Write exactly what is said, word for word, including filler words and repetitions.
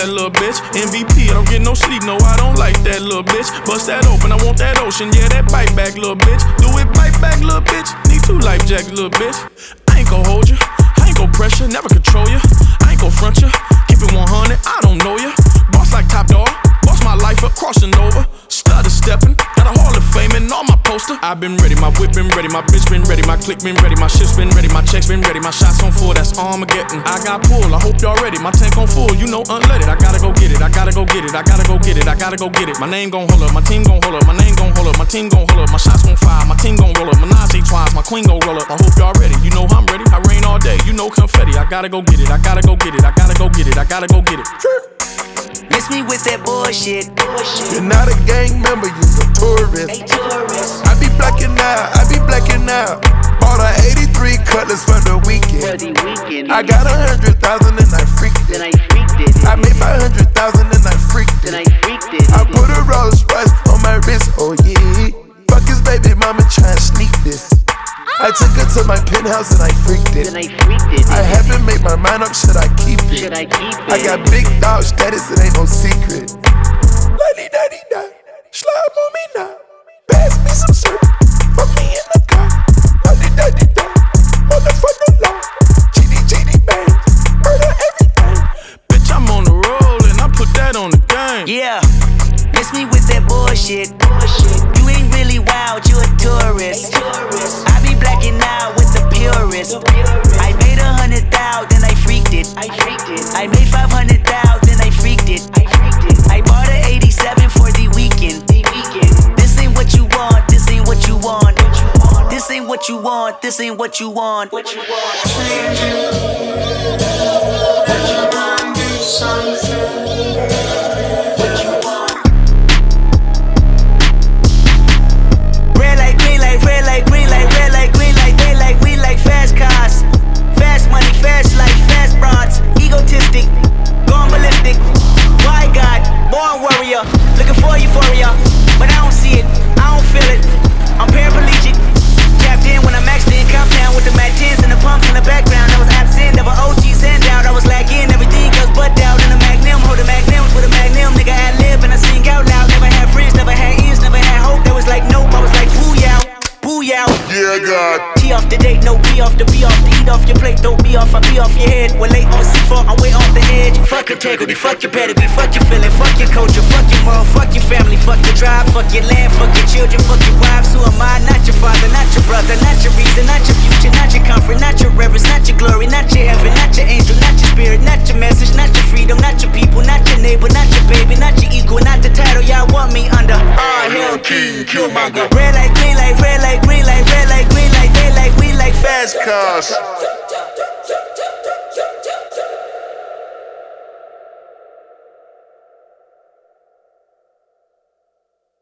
that little bitch. M V P, I don't get no sleep, no, I don't like that little bitch. Bust that open, I want that ocean, yeah, that bite back, little bitch. Do it bite back, little bitch. Need two life jacks, little bitch. I ain't gon' hold you, I ain't gon' pressure, never control you. I ain't gon' front you, keep it one hundred, I don't know you. Boss like Top Dog, boss my life up, crossing over. Stutter stepping, got a Hall of Fame and all my poster. I've been ready, my whip been ready, my bitch been ready, my click been ready, my shit's been ready, my checks been ready, my shots on full, that's Armageddon. I got pull, I hope y'all ready, my tank on full, you know unleaded. I gotta go get it, I gotta go get it, I gotta go get it, I gotta go get it. My name gon' hold up, my team gon' hold up, my name gon' hold up, my team gon' hold up, my shots gon' fire, my team gon' roll up, Menage a trois, my queen gon' roll up. I hope y'all ready, you know I'm ready, I rain all day, you know confetti. I gotta go get it, I gotta go get it, I gotta go get it, I gotta go get it. Miss me with that bullshit. You're not a gang member, you're a tourist. Hey, tourist. I be blacking out, I be blacking out. Bought a eighty-three Cutlass for the weekend. For the weekend. I got a hundred thousand and I freaked it. Then I freaked it. I made five hundred thousand and I freaked it. Then I freaked it. I put a Rolls Royce on my wrist, oh yeah. Fuck his baby mama tryna sneak this. I took her to my penthouse and I freaked it. Then I freaked it. I haven't made my mind up, should I keep it? Should I keep it? I got big dog status, it ain't no secret. Lady daddy da, slime on me now. Pass me some syrup, fuck me in the car. Lady daddy da, motherfucker law. G D G D bang, murder everything. Bitch, I'm on the roll and I put that on the game. Yeah, miss me with that bullshit. You ain't really wild, you a tourist. I be blacking out with the purist. I made a hundred thousand, then I freaked it. I freaked it. I made five hundred thousand, then I freaked it. I freaked it. I bought an eighty-seven for the weekend. The weekend. This ain't what you want. This ain't what you want. This ain't what you want. This ain't what you want. What you want? Change it. Let your mind do something. Egotistic, going ballistic. Why God, born warrior, looking for euphoria, but I don't see it, I don't feel it. I'm paraplegic, tapped in when I maxed in, compound with the Mac tens and the pumps in the background. I was absent, never O Gs and out. I was lacking everything else but doubt. In the Magnum, holding Magnums with a Magnum, nigga ad lib and I sing out loud. Never had friends, never had ears, never had hope. That was like nope, I was like booyah, booyah. Yeah, God. T off the date, no be off the be off the eat off your plate, don't be off, I be off your head. We're late on C four, I'm way off the edge. Fuck integrity, fuck your pedigree, fuck your feeling, fuck your culture, fuck your moral, fuck your family, fuck your drive, fuck your land, fuck your children, fuck your wives. Who am I? Not your father, not your brother, not your reason, not your future, not your comfort, not your reverence, not your glory, not your heaven, not your angel, not your spirit, not your message, not your freedom, not your people, not your neighbor, not your baby, not your equal, not the title y'all want me under. Ah, hell, king, Killmonger. Red light, green light, red light, green light, red light, green light, they like, we like fast cars.